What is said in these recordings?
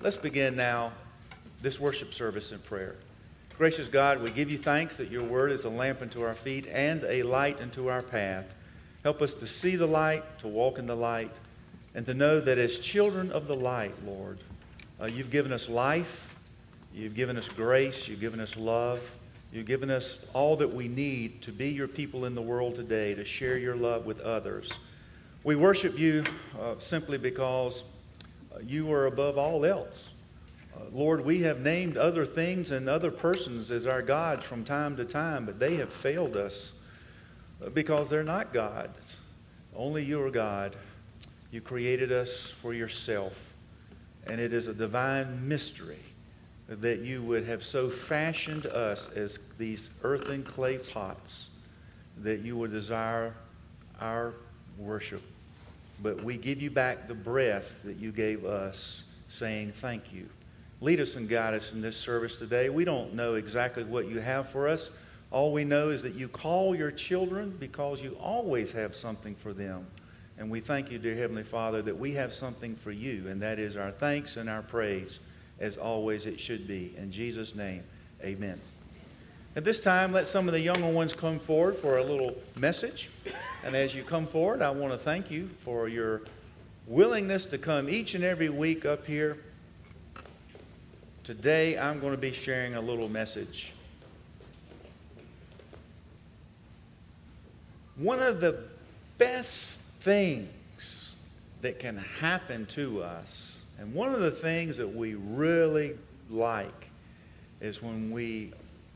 Let's begin now this worship service in prayer. Gracious God, we give you thanks that your word is a lamp unto our feet and a light unto our path. Help us to see the light, to walk in the light, and to know that as children of the light, Lord, you've given us life, you've given us grace, you've given us love, you've given us all that we need to be your people in the world today, to share your love with others. We worship you simply because you are above all else. Lord, we have named other things and other persons as our gods from time to time, but they have failed us because they're not gods. Only you are God. You created us for yourself, and it is a divine mystery that you would have so fashioned us as these earthen clay pots that you would desire our worship. But we give you back the breath that you gave us, saying thank you. Lead us and guide us in this service today. We don't know exactly what you have for us. All we know is that you call your children because you always have something for them. And we thank you, dear Heavenly Father, that we have something for you, and that is our thanks and our praise, as always it should be. In Jesus' name, amen. At this time, let some of the younger ones come forward for a little message. And as you come forward, I want to thank you for your willingness to come each and every week up here. Today, I'm going to be sharing a little message. One of the best things that can happen to us, and one of the things that we really like, is when we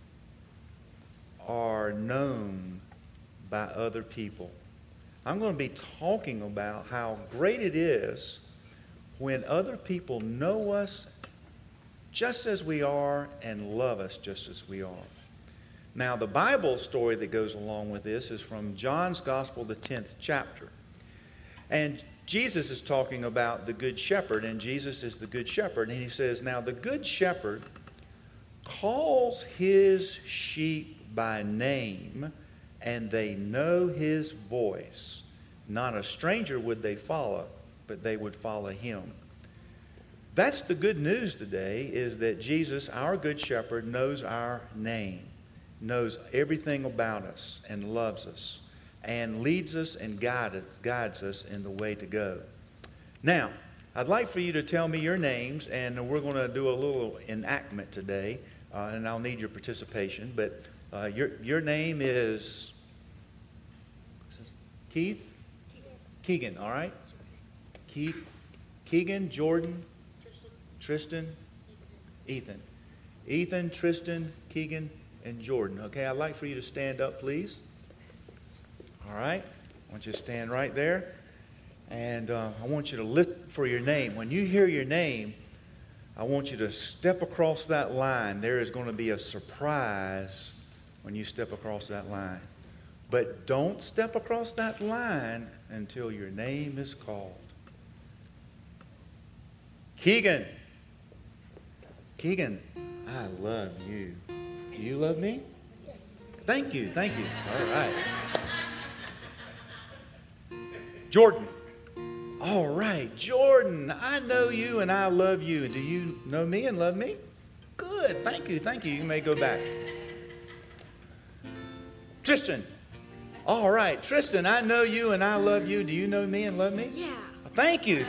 are known by other people. I'm going to be talking about how great it is when other people know us just as we are and love us just as we are. Now, the Bible story that goes along with this is from John's Gospel, the 10th chapter. And Jesus is talking about the Good Shepherd, and Jesus is the Good Shepherd. And he says, now the Good Shepherd calls his sheep by name, and they know his voice. Not a stranger would they follow, but they would follow him. That's the good news today, is that Jesus, our Good Shepherd, knows our name, knows everything about us, and loves us, and leads us and guides us in the way to go. Now, I'd like for you to tell me your names, and we're going to do a little enactment today, and I'll need your participation. But your name is Keith? Keegan, all right? Keith, Keegan, Jordan, Tristan, Ethan. Ethan, Tristan, Keegan, and Jordan. Okay, I'd like for you to stand up, please. All right, I want you to stand right there. And I want you to listen for your name. When you hear your name, I want you to step across that line. There is going to be a surprise when you step across that line. But don't step across that line until your name is called. Keegan. Keegan, I love you. Do you love me? Yes. Thank you. All right. Jordan. All right, Jordan, I know you and I love you. Do you know me and love me? Good, thank you. You may go back. Tristan. All right, Tristan, I know you and I love you. Do you know me and love me? Yeah. Thank you.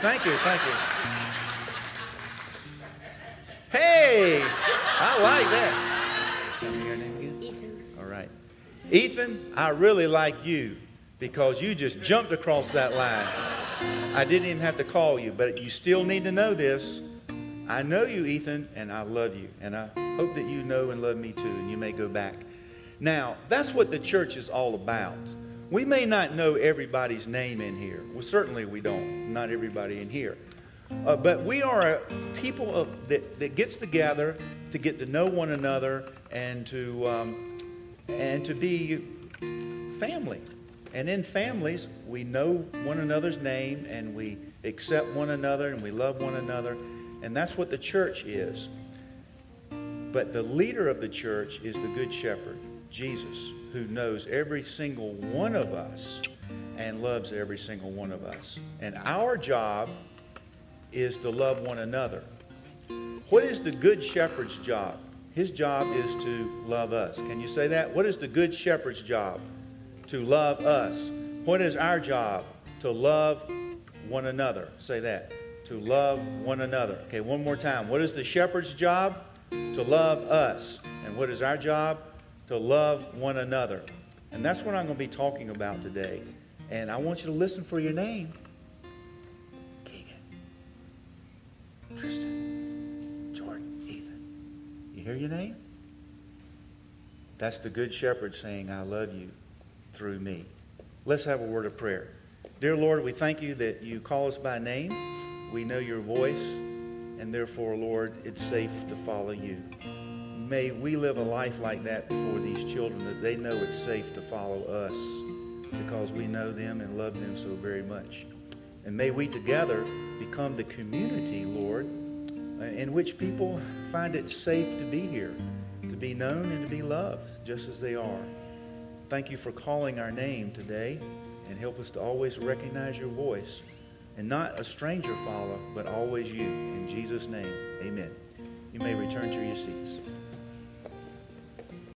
Hey, I like that. Tell me your name again. Ethan. All right. Ethan, I really like you because you just jumped across that line. I didn't even have to call you, but you still need to know this. I know you, Ethan, and I love you. And I hope that you know and love me too, and you may go back. Now, that's what the church is all about. We may not know everybody's name in here. Well, certainly we don't. Not everybody in here. But we are a people that gets together to get to know one another and to be family. And in families, we know one another's name, and we accept one another, and we love one another. And that's what the church is. But the leader of the church is the Good Shepherd, Jesus, who knows every single one of us and loves every single one of us. And our job is to love one another. What is the good shepherd's job? His job is to love us. Can you say that? What is the good shepherd's job? To love us. What is our job? To love one another. Say that. To love one another. Okay, one more time. What is the shepherd's job? To love us. And what is our job? To love one another. And that's what I'm going to be talking about today. And I want you to listen for your name. Keegan, Tristan, Jordan, Ethan. You hear your name? That's the good shepherd saying, I love you through me. Let's have a word of prayer. Dear Lord, we thank you that you call us by name. We know your voice, and therefore, Lord, it's safe to follow you. May we live a life like that before these children, that they know it's safe to follow us because we know them and love them so very much. And may we together become the community, Lord, in which people find it safe to be here, to be known and to be loved just as they are. Thank you for calling our name today, and help us to always recognize your voice and not a stranger follow, but always you. In Jesus' name, amen. You may return to your seats.